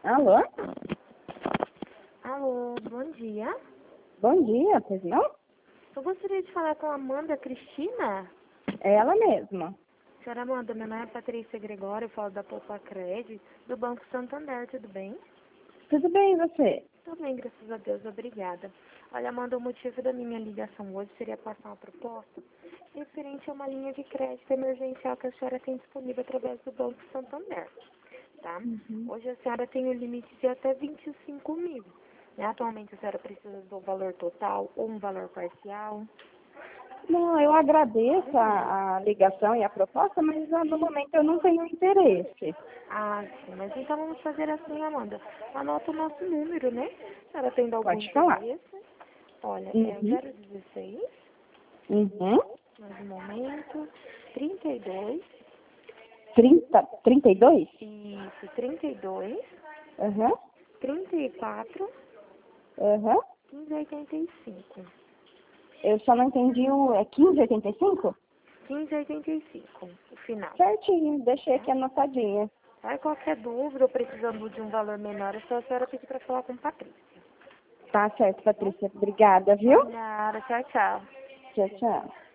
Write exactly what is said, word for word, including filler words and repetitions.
Alô? Alô, bom dia. Bom dia, pois não? Eu gostaria de falar com a Amanda Cristina. É ela mesma. Senhora Amanda, meu nome é Patrícia Gregório, eu falo da Poupa Cred, do Banco Santander, tudo bem? Tudo bem, e você? Tudo bem, graças a Deus, obrigada. Olha, Amanda, o motivo da minha ligação hoje seria passar uma proposta referente a uma linha de crédito emergencial que a senhora tem disponível através do Banco Santander, tá? Uhum. Hoje a senhora tem um limite de até vinte e cinco mil. Né? Atualmente a senhora precisa do valor total ou um valor parcial? Não, eu agradeço a, a ligação e a proposta, mas ah, no momento eu não tenho interesse. Ah, sim, mas então vamos fazer assim, Amanda. Anota o nosso número, né? A senhora tendo algum Pode falar. interesse? Olha, é Uhum. zero dezesseis, Uhum. mais um momento, trinta e dois, trinta, trinta e dois? isso, trinta e dois, Uhum. trinta e quatro, Uhum. quinze oitenta e cinco. Eu só não entendi o... É quinze oitenta e cinco? quinze oitenta e cinco, o final. Certinho, deixei aqui anotadinha. Aí qualquer dúvida ou precisando de um valor menor, é só a senhora pedir para falar com o Patrícia. Tá certo, Patrícia. Obrigada, viu? Nada, tchau, tchau. Tchau, tchau.